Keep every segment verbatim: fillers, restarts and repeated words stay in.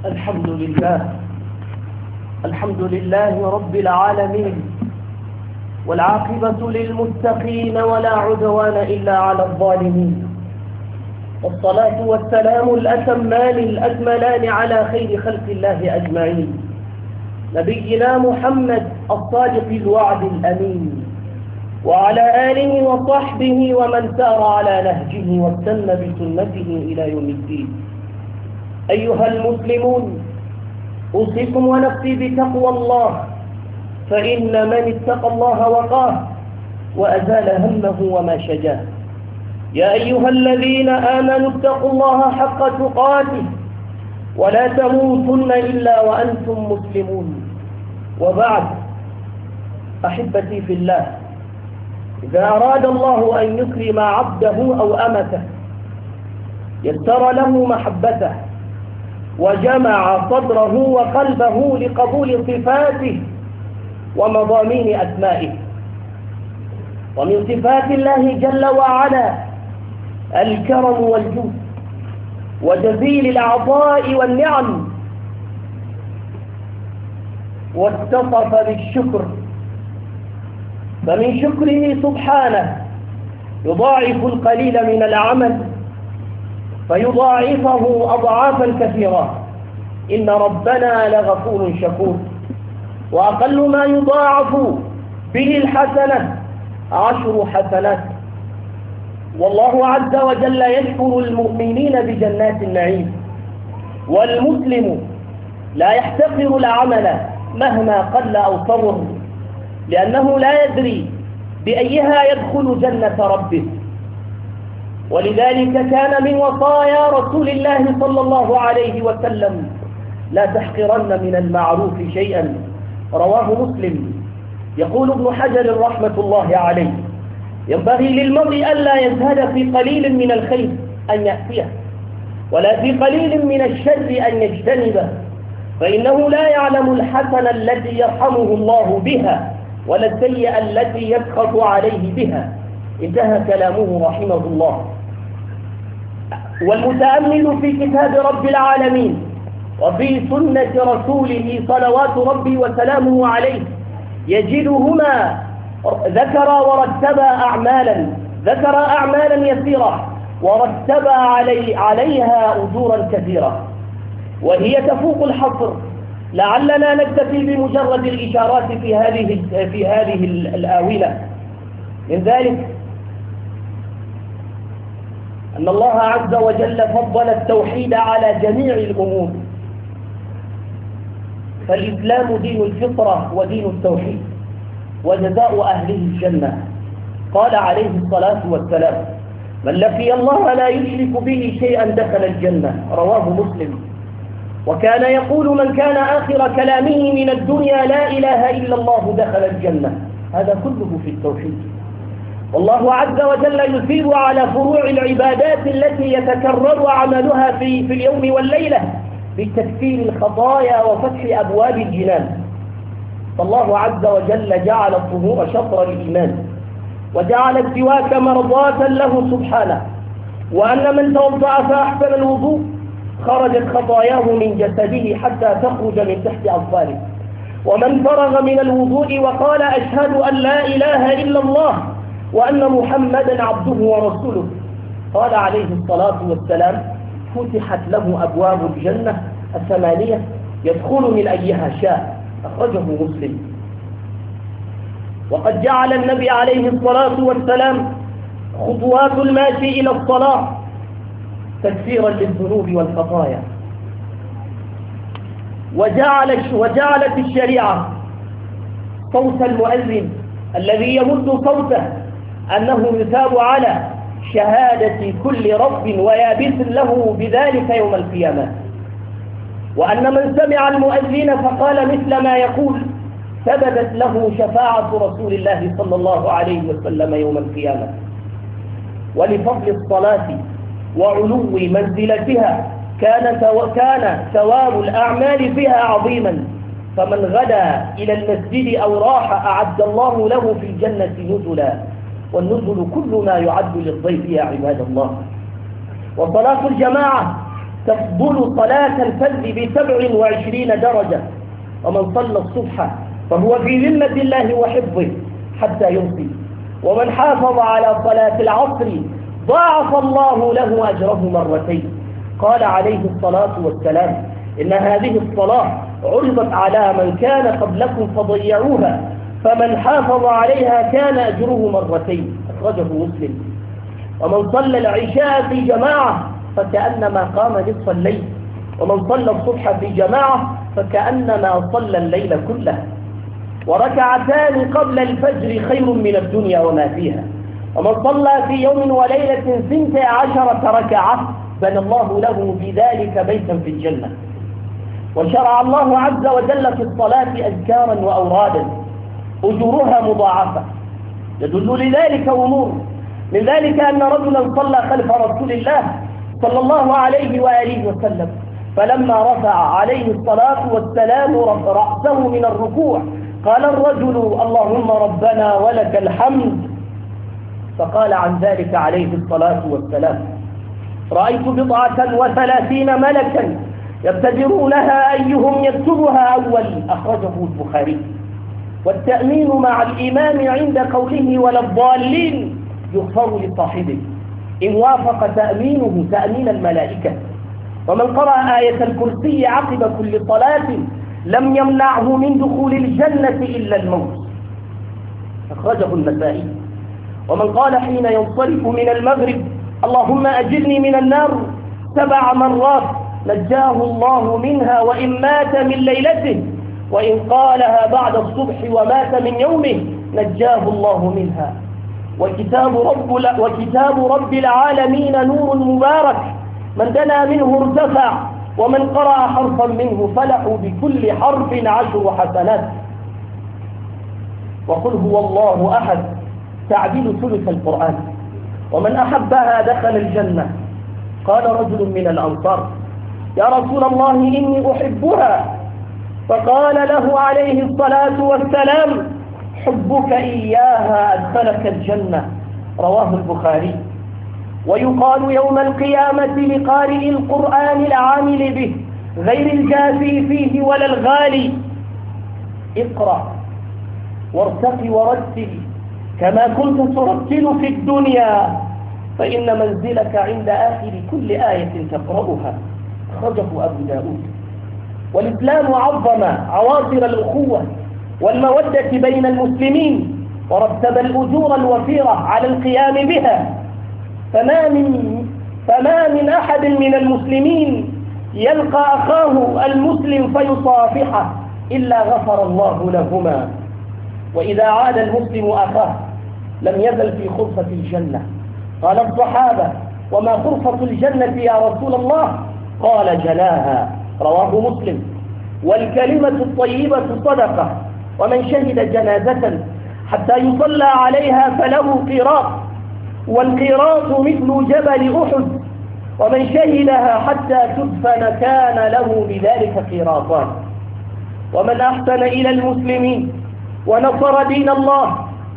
الحمد لله الحمد لله رب العالمين، والعاقبة للمتقين ولا عدوان إلا على الظالمين، والصلاة والسلام الأتمان الأكملان على خير خلق الله أجمعين، نبينا محمد الصادق الوعد الأمين، وعلى آله وصحبه ومن سار على نهجه واستنى بسنته إلى يوم الدين. أيها المسلمون، أوصيكم ونفسي بتقوى الله، فإن من اتقى الله وقاه وأزال همه وما شجاه. يا أيها الذين آمنوا اتقوا الله حق تقاته ولا تموتن إلا وأنتم مسلمون. وبعد، أحبتي في الله، إذا أراد الله أن يكرم عبده أو أمته يسر له محبته وجمع صدره وقلبه لقبول صفاته ومضامين أسمائه. ومن صفات الله جل وعلا الكرم والجود وجزيل العطاء والنعم، واتصف بالشكر، فمن شكره سبحانه يضاعف القليل من العمل فيضاعفه أضعافا كثيرة. إن ربنا لغفور شكور، وأقل ما يضاعف به الحسنة عشر حسنات. والله عز وجل يشكر المؤمنين بجنات النعيم، والمسلم لا يحتقر العمل مهما قل أو صغر، لأنه لا يدري بأيها يدخل جنة ربه. ولذلك كان من وصايا رسول الله صلى الله عليه وسلم: لا تحقرن من المعروف شيئا، رواه مسلم. يقول ابن حجر رحمة الله عليه: ينبغي للمرء ألا يزهد في قليل من الخير أن يأتيه، ولا في قليل من الشر أن يجتنبه، فإنه لا يعلم الحسنة التي يرحمه الله بها ولا السيئة التي يسخط عليه بها. انتهى كلامه رحمه الله. والمتأمل في كتاب رب العالمين وفي سنة رسوله صلوات ربي وسلامه عليه يجدهما ذكر ورتبا أعمالا ذكر أعمالا يسيرة ورتبا علي عليها أجورا كثيرة، وهي تفوق الحصر. لعلنا نكتفي بمجرد الإشارات في هذه في هذه الآونة. من ذلك أن الله عز وجل فضل التوحيد على جميع الأمور، فالإسلام دين الفطرة ودين التوحيد، وجزاء أهله الجنة. قال عليه الصلاة والسلام: من لقي الله لا يشرك به شيئا دخل الجنة، رواه مسلم. وكان يقول: من كان آخر كلامه من الدنيا لا إله إلا الله دخل الجنة. هذا كله في التوحيد. والله عز وجل يثيب على فروع العبادات التي يتكرر عملها في, في اليوم والليلة بتكفير الخطايا وفتح أبواب الجنان. فالله عز وجل جعل الطهور شطر الإيمان، وجعل السواك مرضاة له سبحانه، وأن من توضأ فأحسن الوضوء خرجت خطاياه من جسده حتى تخرج من تحت أظفاره، ومن فرغ من الوضوء وقال: أشهد أن لا إله إلا الله وأن محمدا عبده ورسوله، قال عليه الصلاة والسلام: فتحت له أبواب الجنة الثمانية يدخل من أيها شاء. أخرجه مسلم. وقد جعل النبي عليه الصلاة والسلام خطوات الماشي إلى الصلاة تكفيرا للذنوب والخطايا، وجعل وجعلت الشريعة صوت المؤذن الذي يمد صوته أنه يثاب على شهادة كل رب ويابس له بذلك يوم القيامة، وأن من سمع المؤذن فقال مثل ما يقول ثبتت له شفاعة رسول الله صلى الله عليه وسلم يوم القيامة. ولفضل الصلاة وعلو منزلتها كان كان ثواب الأعمال فيها عظيما، فمن غدا إلى المسجد أو راح أعد الله له في الجنة نزلا، والنزل كل ما يعد للضيف يا عباد الله. وصلاة الجماعة تفضل صلاة الفجر بسبع وعشرين درجة. ومن صلى الصبح فهو في ذمة الله وحفظه حتى يمسي. ومن حافظ على صلاة العصر ضاعف الله له أجره مرتين. قال عليه الصلاة والسلام: إن هذه الصلاة عرضت على من كان قبلكم فضيعوها، فمن حافظ عليها كان أجره مرتين. أخرجه مسلم. ومن صلى العشاء في جماعة فكأنما قام نصف الليل، ومن صلى الصبح في جماعة فكأنما صلى الليل كله. وركعتان قبل الفجر خير من الدنيا وما فيها. ومن صلى في يوم وليلة ثنتي عشرة ركعة بنى الله له بذلك بيتا في الجنة. وشرع الله عز وجل في الصلاة أذكارا وأورادا أجورها مضاعفة. يدل لذلك أمور، من ذلك أن رجلا صلى خلف رسول الله صلى الله عليه وآله وسلم، فلما رفع عليه الصلاة والسلام رأسه من الركوع قال الرجل: اللهم ربنا ولك الحمد. فقال عن ذلك عليه الصلاة والسلام: رأيت بضعة وثلاثين ملكا يبتدرونها أيهم يكتبها أول. أخرجه البخاري. والتأمين مع الإمام عند قوله ولا الضالين يغفر لصاحبه إن وافق تأمينه تأمين الملائكة. ومن قرأ آية الكرسي عقب كل صلاة لم يمنعه من دخول الجنة إلا الموت. أخرجه النسائي. ومن قال حين ينصرف من المغرب: اللهم أجرني من النار سبع مرات نجاه الله منها وإن مات من ليلته، وإن قالها بعد الصبح ومات من يومه نجاه الله منها. وكتاب رب, وكتاب رب العالمين نور مبارك، من دنا منه ارتفع، ومن قرأ حرفا منه فله بكل حرف عشر حسنات. وقل هو الله أحد تعديل ثلث القرآن، ومن أحبها دخل الجنة. قال رجل من الأنصار: يا رسول الله إني أحبها. فقال له عليه الصلاة والسلام: حبك إياها أدخلك الجنة. رواه البخاري. ويقال يوم القيامة لقارئ القرآن العامل به غير الجافي فيه ولا الغالي: اقرأ وارتق ورتل كما كنت ترتل في الدنيا، فإن منزلك عند آخر كل آية تقرأها. أخرجه أبو داود. والإسلام عظم عواصر الأخوة والمودة بين المسلمين، ورتب الأجور الوفيرة على القيام بها. فما من, فما من أحد من المسلمين يلقى أخاه المسلم فيصافحه إلا غفر الله لهما. وإذا عاد المسلم أخاه لم يزل في خرفة الجنة. قال الصحابة: وما خرفة الجنة يا رسول الله؟ قال: جناها. رواه مسلم. والكلمة الطيبة صدقة، ومن شهد جنازة حتى يصلى عليها فله قيراط، والقيراط مثل جبل أحد، ومن شهدها حتى تدفن كان له بذلك قيراطان. ومن أحسن إلى المسلمين ونصر دين الله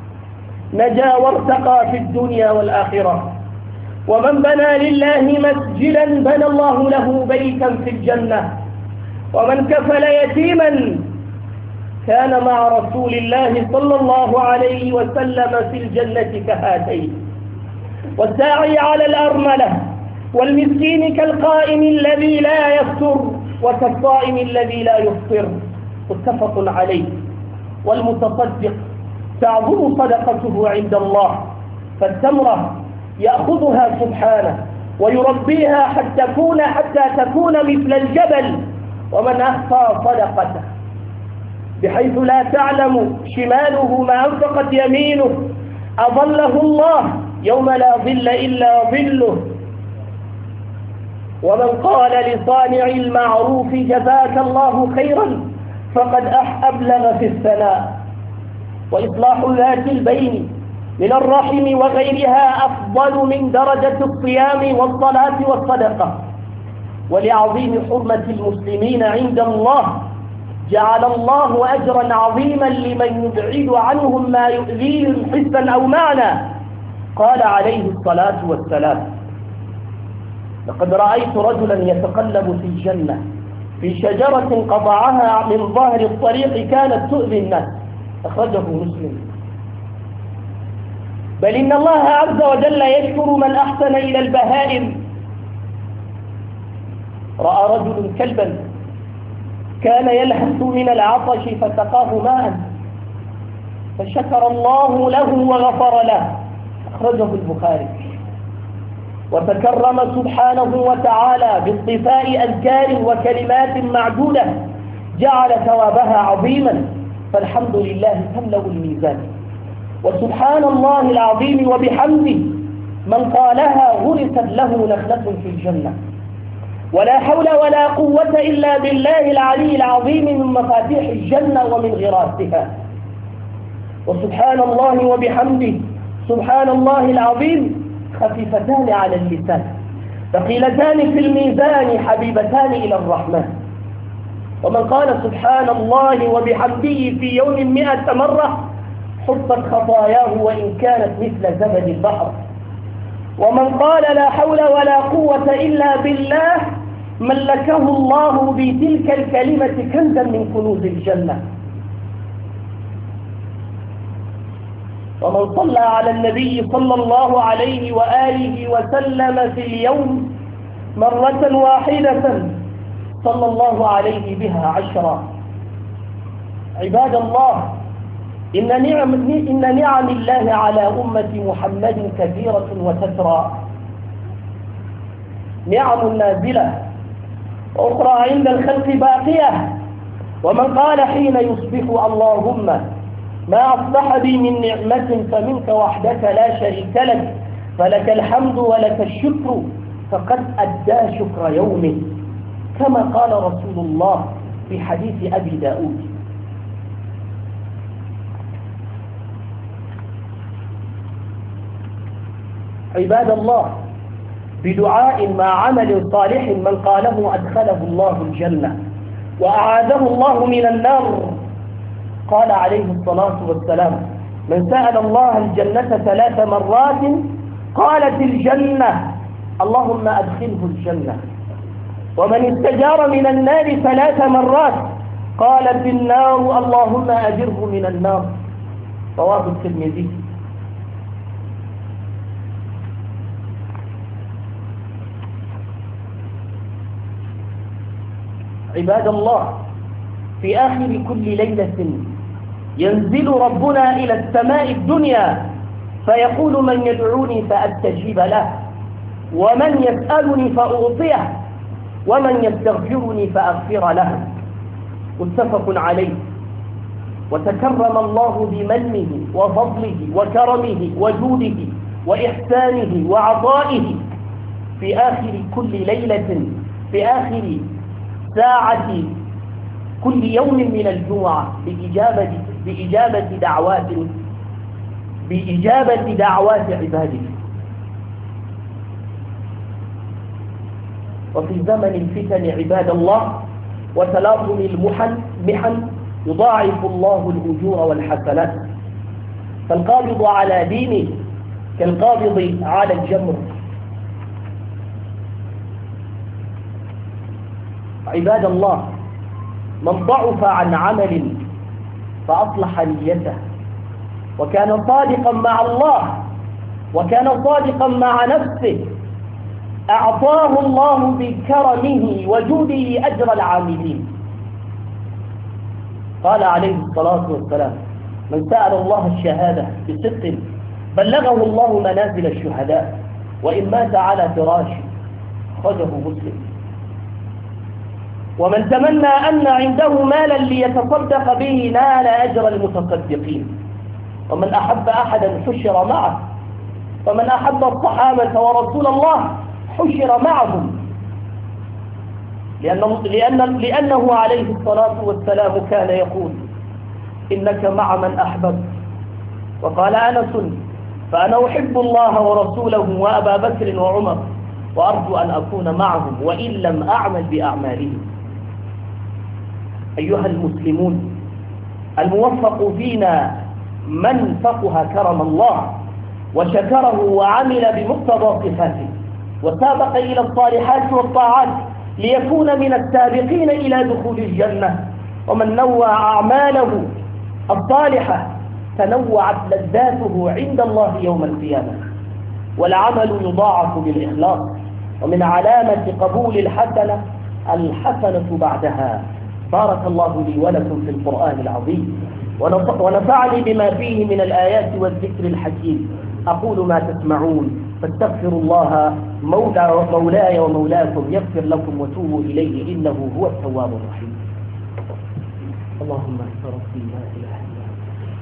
نجا وارتقى في الدنيا والآخرة. ومن بنى لله مسجدا بنى الله له بيتا في الجنة. ومن كفل يتيما كان مع رسول الله صلى الله عليه وسلم في الجنة كهاتين. والساعي على الأرملة والمسكين كالقائم الذي لا يفطر وكالصائم الذي لا يفطر. متفق عليه. والمتصدق تعظم صدقته عند الله، فالتمرة يأخذها سبحانه ويربيها حتى تكون حتى تكون مثل الجبل. ومن أخفى صدقته بحيث لا تعلم شماله ما أنفقت يمينه أظله الله يوم لا ظل إلا ظله. ومن قال لصانع المعروف جزاك الله خيرا فقد أبلغ في الثناء. وإصلاح ذات البين من الرحم وغيرها أفضل من درجة الصيام والصلاة والصدقة. ولعظيم حرمة المسلمين عند الله جعل الله أجرا عظيما لمن يبعد عنهم ما يؤذيهم حسا أو معنى. قال عليه الصلاة والسلام: لقد رأيت رجلا يتقلب في الجنة في شجرة قطعها من ظهر الطريق كانت تؤذي الناس، أخرجه مسلم. بل إن الله عز وجل يشكر من أحسن إلى البهائم. رأى رجل كلبا كان يلهث من العطش فسقاه ماء فشكر الله له وغفر له، أخرجه البخاري. وتكرم سبحانه وتعالى باصطفاء أذكار وكلمات معدودة جعل ثوابها عظيما، فالحمد لله تملأ الميزان. وسبحان الله العظيم وبحمده من قالها غرست له نخلة في الجنة. ولا حول ولا قوة إلا بالله العلي العظيم من مفاتيح الجنة ومن غراسها. وسبحان الله وبحمده سبحان الله العظيم خفيفتان على اللسان ثقيلتان في الميزان حبيبتان إلى الرحمن. ومن قال سبحان الله وبحمده في يوم مئة مرة حطت خطاياه وإن كانت مثل زبد البحر. ومن قال لا حول ولا قوة إلا بالله ملكه الله بتلك الكلمة كنزا من كنوز الجنة. ومن صلى على النبي صلى الله عليه وآله وسلم في اليوم مرة واحدة صلى الله عليه بها عشرا. عباد الله، إن نعم, إن نعم الله على أمة محمد كثيرة وتترى، نعم نازلة وأخرى عند الخلق باقية. ومن قال حين يصبح اللهم ما أصبح بي من نعمة فمنك وحدك لا شريك لك فلك الحمد ولك الشكر فقد أدى شكر يومه، كما قال رسول الله في حديث أبي داود. عباد الله، بدعاء مع عمل صالح من قاله أدخله الله الجنة وأعاذه الله من النار. قال عليه الصلاة والسلام: من سأل الله الجنة ثلاث مرات قالت الجنة اللهم أدخله الجنة. ومن استجار من النار ثلاث مرات قالت النار اللهم أجره من النار. رواه الترمذي. عباد الله، في آخر كل ليلة ينزل ربنا إلى السماء الدنيا فيقول: من يدعوني فأستجيب له، ومن يسألني فأعطيه، ومن يستغفرني فأغفر له. متفق عليه. وتكرم الله بمنه وفضله وكرمه وجوده وإحسانه وعطائه في آخر كل ليلة، في آخر ساعة كل يوم من الجمعة بإجابة بإجابة دعوات بإجابة دعوات عباده. وفي زمن الفتن عباد الله وتلاطم المحن محن يضاعف الله الأجور والحسنات، فالقابض على دينه كالقابض على الجمر. عباد الله، من ضعف عن عمل فأصلح نيته وكان صادقا مع الله وكان صادقا مع نفسه أعطاه الله بكرمه وجوده أجر العاملين. قال عليه الصلاة والسلام: من سأل الله الشهادة بصدق بلغه الله منازل الشهداء وإن مات على فراشه. أخرجه مسلم. ومن تمنى أن عنده مالا ليتصدق به نال أجر المتصدقين. ومن أحب أحدا حشر معه، ومن أحب الصحابة ورسول الله حشر معهم، لأنه, لأن لأنه عليه الصلاة والسلام كان يقول: إنك مع من أحببت. وقال أنس: فأنا أحب الله ورسوله وأبا بكر وعمر وأرجو أن أكون معهم وإن لم أعمل بأعمالهم. أيها المسلمون، الموفق فينا من فقه كرم الله وشكره وعمل بمقتضى صفاته، وسابق إلى الصالحات والطاعات ليكون من السابقين إلى دخول الجنة. ومن نوع أعماله الصالحة تنوعت لذاته عند الله يوم القيامة. والعمل يضاعف بالإخلاص، ومن علامة قبول الحسنة الحسنة بعدها. بارك الله لي ولكم في القرآن العظيم ونفعني بما فيه من الآيات والذكر الحكيم. أقول ما تسمعون فاستغفروا الله مولى مولاي ومولاكم يغفر لكم وتوبوا إليه إنه هو التواب الرحيم. اللهم أنت ربي لا إله إلا أنت.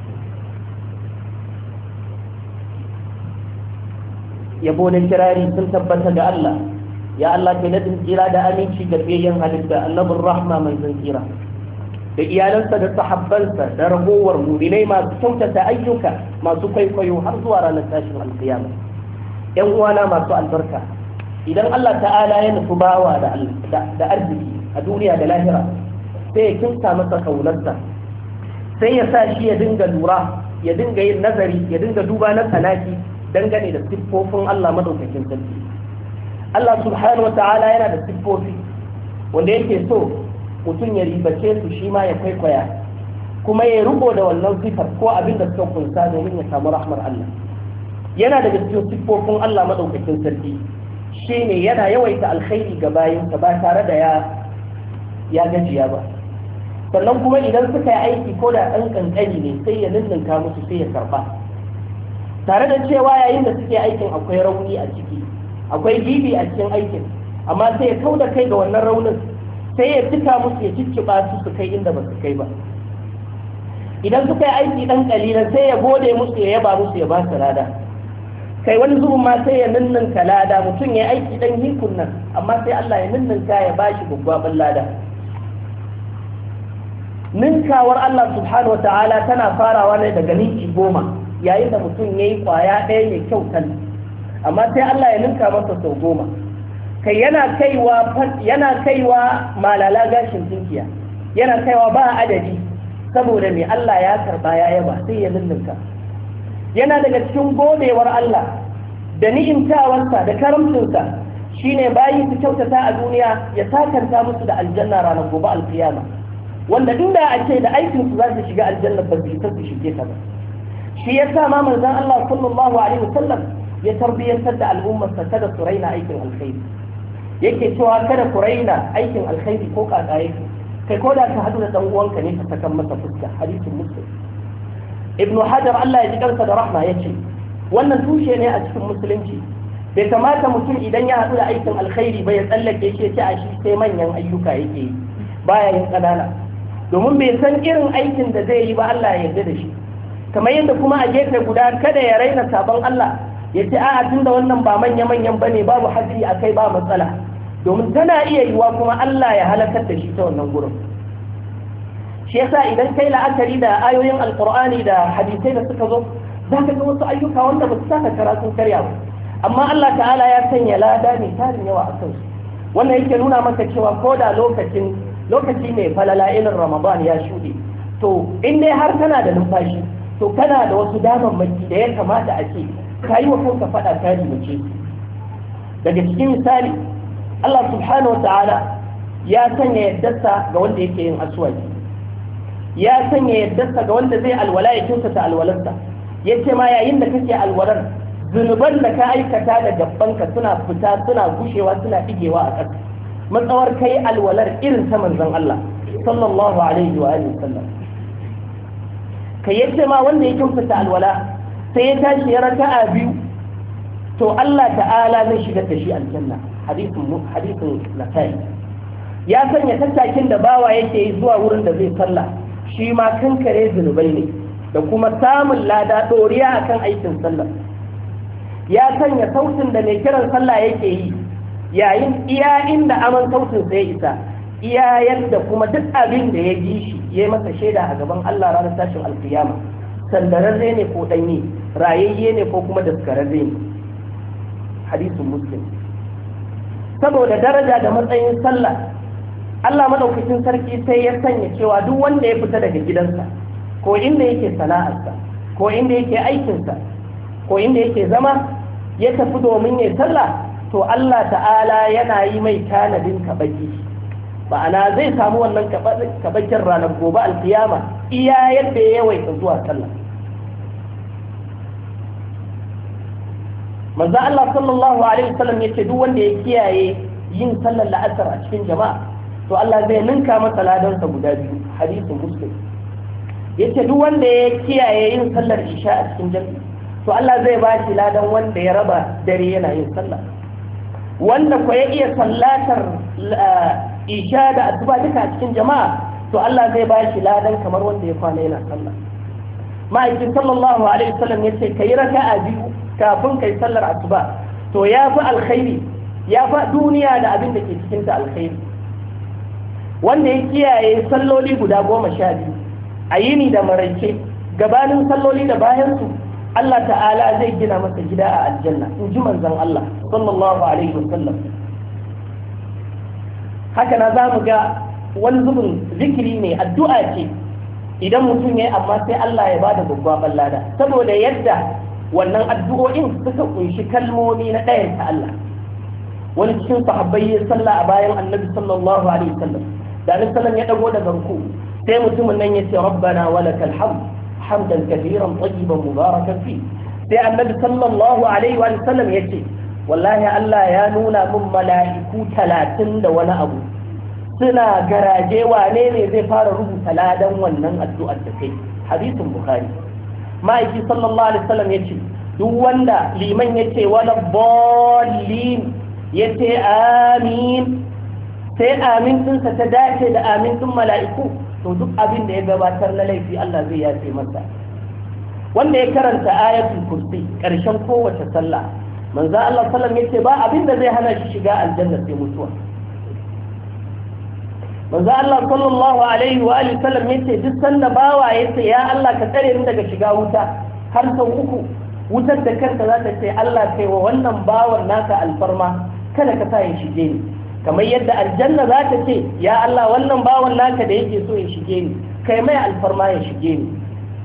يبون الكراري سنتبت الله يا الله كندم جرا دا أمين شي قربيين هلسة النبي الرحمة من زنكيرا da iyalansa da sahabbansa da ragowar mu'minai masu kyautata ayyuka masu kwaikwayo har zuwa ranar tashin alkiyama. Yan uwana masu albarka, idan Allah ta'ala ya nufi bawa da arziki a duniya da lahira sai ya kinta masa kaunarsa, sai ya sa shi ya dinga lura, ya dinga yin nazari, ya dinga duba na tsanaki dangane da siffofin Allah madaukakin sarki. Allah subhanahu wa ta'ala yana da siffofi wanda yake so mutum ya ribace su shi ma ya kwaikwaya, kuma ya rubo da wannan sifar ko abin da suka kunsa domin ya samu rahmar Allah. Yana daga cikin siffofin Allah madaukakin sarki shine yana yawaita alkhairi ga bayinsa ba tare da ya ya gajiya ba. Sannan kuma idan suka yi aiki ko da ɗan ƙanƙani ne sai ya ninninka musu sai ya karɓa, tare da cewa yayin da suke aikin akwai rauni a ciki, akwai gibi a cikin aikin, amma sai ya kau da kai ga wannan raunin, sai ya cika musu ya cicciɓa su su kai inda ba su kai ba. Idan suka yi aiki ɗan ƙalilan sai ya gode musu ya yaba musu ya ba su lada. Kai wani zubin ma sai ya ninninka lada, mutum ya aiki ɗan hikun nan amma sai Allah ya ninninka ya ba shi gwaggwaɓin lada. Ninkawar Allah subhanahu wa ta'ala tana farawa ne daga ninki goma yayin da mutum ya yi ƙwaya ɗaya mai kyau kan, amma sai Allah ya ninka masa sau goma. Kai yana kaiwa yana kaiwa malala gashin tinkiya, yana kaiwa ba adadi, saboda mai Allah ya karba ya yaba sai ya ninninka. Yana daga cikin godewar Allah da ni'imtawarsa da karamcinsa shine bayi su kyautata a duniya ya sakanta musu da aljanna ranar gobe alkiyama, wanda inda a ce da aikin su za su shiga aljanna ba su su shige ta ba. Shi yasa ma manzon Allah sallallahu alaihi wasallam ya tarbiyantar da al'ummarsa kada su raina aikin alkhairi. Yake cewa kada ku raina aikin alkhairi ko kaka yake, kai ko da ka hadu da dan uwanka ne ka saka masa fuska. Hadisin Muslim. Ibn Hajar Allah ya ji kansa da rahma yace wannan tushe ne a cikin musulunci. Bai kamata mutum idan ya hadu da aikin alkhairi ba ya tsallake shi ce a shi sai manyan ayyuka yake yi, baya yin kanana, domin bai san irin aikin da zai yi ba Allah ya yarda da shi. Kamar yadda kuma a gefe guda kada ya raina sabon Allah ya ce a'a tunda wannan ba manya-manyan bane babu hadiri akai ba matsala, domin tana iya yiwa kuma Allah ya halakar da shi ta wannan gurin. Shi yasa idan kai la'akari da ayoyin alqur'ani da hadisai da suka zo za ka ga wasu ayyuka wanda ba su saka karatun karya ba, amma Allah ta'ala ya sanya lada mai tarin yawa a kansu. Wannan yake nuna maka cewa ko da lokacin lokaci mai falala irin Ramadan ya shuɗe, to in dai har kana da numfashi to kana da wasu damammaki da ya kamata a ce ka yi wa kanka faɗa kari mace. Daga cikin misali, Allah subhanahu wa ta'ala ya sanya yaddarsa ga wanda yake yin aswaki, ya sanya yaddarsa ga wanda zai alwala ya kyautata alwalarsa. Ya ce ma yayin da kake alwalar zunuban da ka aikata da gabbanka suna fita suna gushewa suna ɗigewa a ƙasa, matsawar kai alwalar irin ta manzon Allah sallallahu alaihi wa alihi sallam. Kai yace ma wanda ya kyautata alwala sai ya tashi ya raka'a biyu, to Allah ta'ala zai shigar da shi aljanna. Hadisin hadisin Nasa'i ya sanya tattakin da bawa yake yi zuwa wurin da zai sallah shi ma kankare zunubai ne da kuma samun lada doriya akan aikin sallah. Ya sanya sautin da mai kiran sallah yake yi yayin iya inda aman sautin sai ya isa, iya yadda kuma duk abin da ya ji shi ya masa shaida a gaban Allah ranar tashin alkiyama, sandararre ne ko ɗanye, rayayye ne ko kuma daskararre ne. Hadisin Muslim. Saboda daraja da matsayin sallah, Allah madaukakin sarki sai ya sanya cewa duk wanda ya fita daga gidansa ko inda yake sana'arsa ko inda yake aikinsa ko inda yake zama ya tafi domin ya sallah, to Allah ta'ala yana yi mai tanadin kabaki, ma'ana zai samu wannan kabakin ranar gobe alkiyama iya yadda ya yawaita zuwa sallah. manzo Allah sallallahu alaihi wasallam yace duk wanda ya kiyaye yin sallar la'asar a cikin jama'a to Allah zai ninka masa ladansa guda biyu, hadisin muslim. yace duk wanda ya kiyaye yin sallar isha a cikin jami'i to Allah zai ba shi ladan wanda ya raba dare yana yin sallah. wanda ko ya iya sallatar isha da asuba duka a cikin jama'a to Allah zai ba shi ladan kamar wanda ya kwana yana sallah. ma'aikin sallallahu alaihi wasallam yace kai raka'a biyu kafin kai sallar asuba to ya fi alkhairi, ya fi duniya da abin da ke cikin ta alkhairi. wanda ya kiyaye salloli guda goma sha biyu a yini da maraice gabanin salloli da bayan su, Allah ta'ala zai gina masa gida a aljanna, in ji manzon Allah sallallahu alaihi wasallam. haka na za mu ga wani zubin zikiri ne, addu'a ce idan mutum ya yi amma sai Allah ya bada gwaggwaban lada, saboda yadda wannan addu'o'in suka kunshi kalmomi na ɗayan ta Allah. wani cikin sahabbai ya salla a bayan annabi sallallahu alaihi wasallam, da annabi sallallahu ya dago daga ruku sai mutumin nan ya ce rabbana walakal hamd hamdan kathiran tayyiban mubarakan fi. sai annabi sallallahu alaihi wasallam ya ce wallahi Allah ya nuna min mala'iku talatin da wani abu suna garaje wane ne zai fara rubuta ladan wannan addu'ar da kai. hadisin bukhari. ma'aiki sallallahu alaihi wasallam ya ce duk wanda liman ya ce wala ballin ya ce amin, sai amin ɗinsa ta dace da amin ɗin mala'iku, to duk abin da ya gabatar na laifi Allah zai yafe masa. wanda ya karanta ayatul kursi ƙarshen kowace sallah, manzo Allah sallallahu alaihi wasallam ya ce ba abin da zai hana shi shiga aljanna sai mutuwa. manzo Allah sallallahu alaihi wa alihi sallam yace duk sanda bawa yace ya Allah ka tsare ni daga shiga wuta har sau uku, wutar da kanta za ta ce Allah kai wa wannan bawan naka alfarma kada ka sa ya shige ni, kamar yadda aljanna za ta ce ya Allah wannan bawan naka da yake so ya shige ni kai mai alfarma ya shige ni.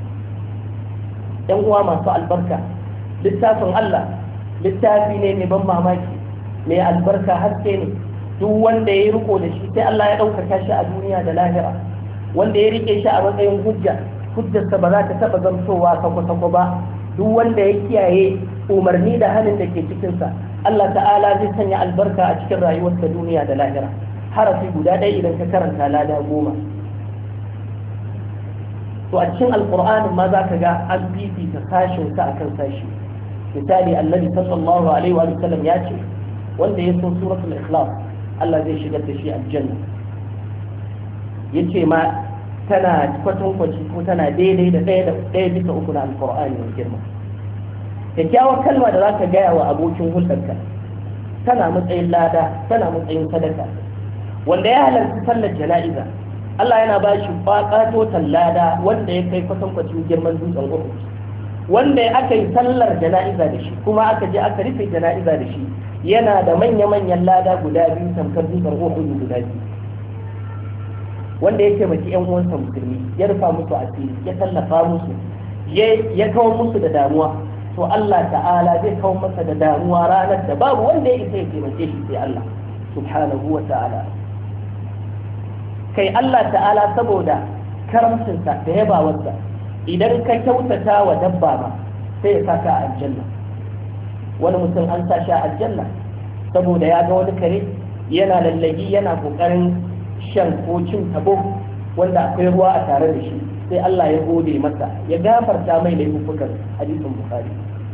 ɗan uwa masu albarka, littafin Allah littafi ne mai ban mamaki, mai albarka, haske ne. duk wanda ya riko da shi sai Allah ya ɗaukaka shi a duniya da lahira. wanda ya rike shi a matsayin hujja, hujjarsa ba za ta taɓa zamtowa sako-sako ba. duk wanda ya kiyaye umarni da hannun da ke cikinsa, Allah ta'ala zai sanya albarka a cikin rayuwarsa duniya da lahira. harafi guda ɗaya idan ka karanta lada goma. to a cikin alƙur'anin ma za ka ga an fifita sashin sa akan sashi. misali annabi sallallahu alaihi wa sallam ya ce wanda ya so suratul ikhlas Allah zai shigar da shi aljanna. yace ma tana kwatankwaci ko tana daidai da ɗaya da ɗaya bisa uku na alƙur'ani mai girma. kyakkyawar kalma da za ka gaya wa abokin hulɗarka tana matsayin lada, tana matsayin sadaka. wanda ya halarci sallar jana'iza Allah yana ba shi baƙatotan lada wanda ya kai kwatankwacin girman dutsen Uhud. wanda aka yi sallar jana'iza da shi kuma aka je aka rufe jana'iza da shi yana da manya-manyan lada guda biyu tamkar dutsen Uhud guda biyu. wanda ya taimaki yan uwansa musulmi ya rufa musu asiri, ya tallafa musu, ya kawo musu da damuwa, to Allah ta'ala zai kawo masa da damuwa ranar da babu wanda ya isa ya taimake shi sai Allah subhanahu wa ta'ala. kai Allah ta'ala saboda karamcinsa da yabawarsa idan ka kyautata wa dabba ma sai ya saka a aljanna. wani mutum an sa shi a aljanna saboda ya ga wani kare yana lallagi yana kokarin shan ko cin tabo wanda akwai ruwa a tare da shi, sai Allah ya gode masa ya gafarta mai laifukan. hadisin bukhari.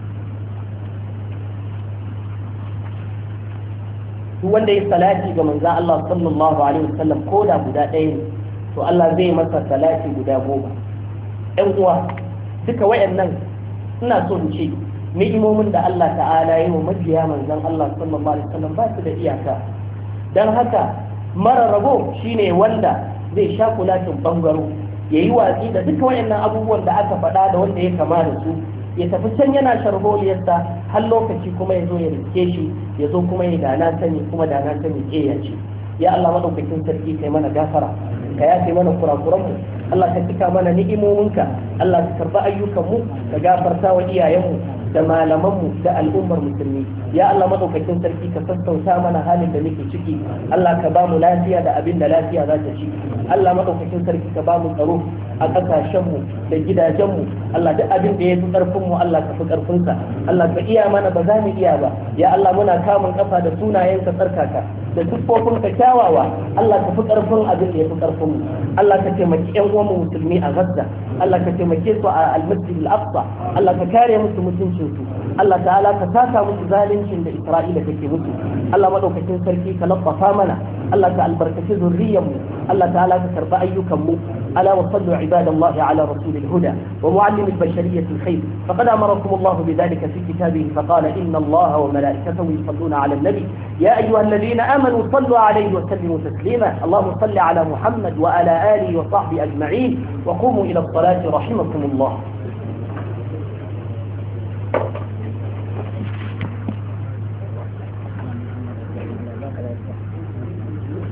duk wanda ya salati ga manzo Allah sallallahu alaihi wasallam ko da guda ɗaya ne to Allah zai masa salati guda goma. ɗan uwa duka wayannan ina so in ce ni'imomin da Allah ta'ala yi wa mabiya manzon Allah sallallahu alaihi wasallam ba su da iyaka. dan haka mara rabo shine wanda zai sha kulatin bangaro, yayi watsi da duka wayannan abubuwan da aka faɗa da wanda ya kama da su, ya tafi can yana sharholiyarsa har lokaci kuma ya zo ya rike shi, ya zo kuma ya dana sani kuma dana sani ke ya ce ya Allah madaukakin sarki kai mana gafara, ka yafe mana kurakuranmu, Allah ka cika mana ni'imominka, Allah ka karba ayyukanmu, ka gafarta wa iyayenmu, da malamanmu da al'ummar musulmi. Ya Allah madaukakin sarki ka sassauta mana halin da muke ciki. Allah ka ba mu lafiya da abin da lafiya za ta ci. Allah madaukakin sarki ka ba mu tsaro a ƙasashenmu da gidajenmu. Allah duk abin da ya fi ƙarfinmu Allah ka fi ƙarfinsa. Allah ka iya mana ba za mu iya ba. Ya Allah muna kamun ƙafa da sunayenka tsarkaka da siffofinka kyawawa. Allah ka fi ƙarfin abin da ya fi ƙarfinmu. Allah ka taimaki ƴan uwanmu musulmi a Gaza. Allah ka taimake su a al-Masjid al-Aqsa. Allah ka kare musu mutuncinsu. Allah ta'ala ka saka musu zalincin da Isra'ila take musu. Allah madaukakin sarki ka labbafa mana. Allah ka albarkaci zurriyarmu. Allah ta'ala ka karba ayyukanmu. ألا وصلوا عباد الله على رسول الهدى ومعلم البشرية الخير فقد أمركم الله بذلك في كتابه فقال إن الله وملائكته يصلون على النبي يا أيها الذين آمنوا صلوا عليه وسلموا تسليما اللهم صل على محمد وعلى آله وصحبه أجمعين وقوموا إلى الصلاة رحمكم الله.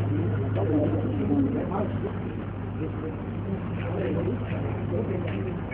Thank you.